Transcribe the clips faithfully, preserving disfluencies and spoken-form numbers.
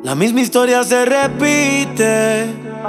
La misma historia se repite.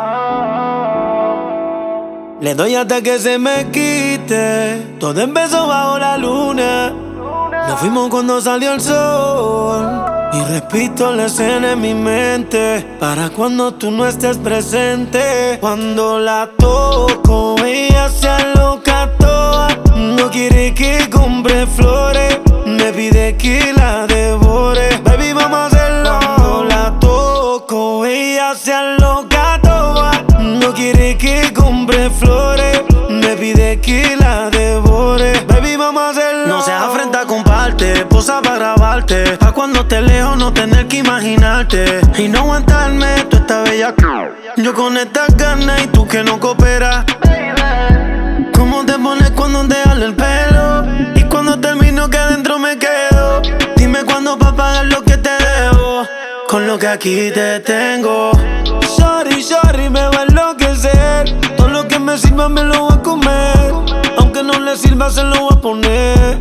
Le doy hasta que se me quite. Todo empezó bajo la luna. Nos fuimos cuando salió el sol. Y repito la escena en mi mente para cuando tú no estés presente. Cuando la toco, ella se aloca toda. No quiere que compre flores, me pide que la devore. Baby, vamos a hacerlo. Cuando la toco, ella se aloca toda. No quiere que compre flores, me pide que la devore. Baby, vamos a hacerlo. No seas afrenta, comparte, posa para grabarte, pa' cuando te lejos no tener que imaginarte y no aguantarme tú esta bella. Yo con estas ganas y tú que no cooperas. ¿Cómo te pones cuando te jalo el pelo? Y cuando termino que adentro me quedo. Dime cuándo pa' pagar lo que te debo, con lo que aquí te tengo. Sorry, sorry, me va a enloquecer. Todo lo que me sirva me lo voy a comer. Aunque no le sirva se lo voy a poner.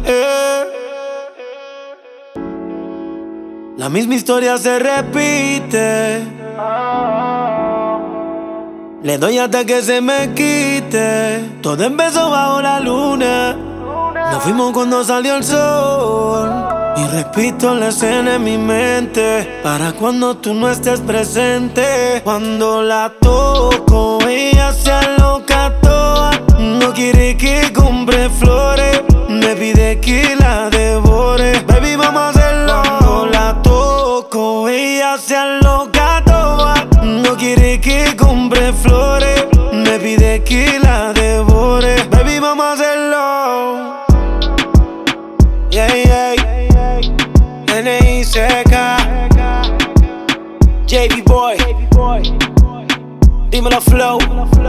La misma historia se repite. Le doy hasta que se me quite. Todo empezó bajo la luna. Nos fuimos cuando salió el sol. Y repito la escena en mi mente para cuando tú no estés presente. Cuando la toco, ella se aloca toda. No quiere que compre flores, me pide que la devore. Baby, vamos a hacerlo. Cuando la toco, ella se aloca toda. No quiere que compre flores, me pide que la devore. Baby, vamos a hacerlo. Yeah, yeah. N I C K J B Boy, dímelo flow.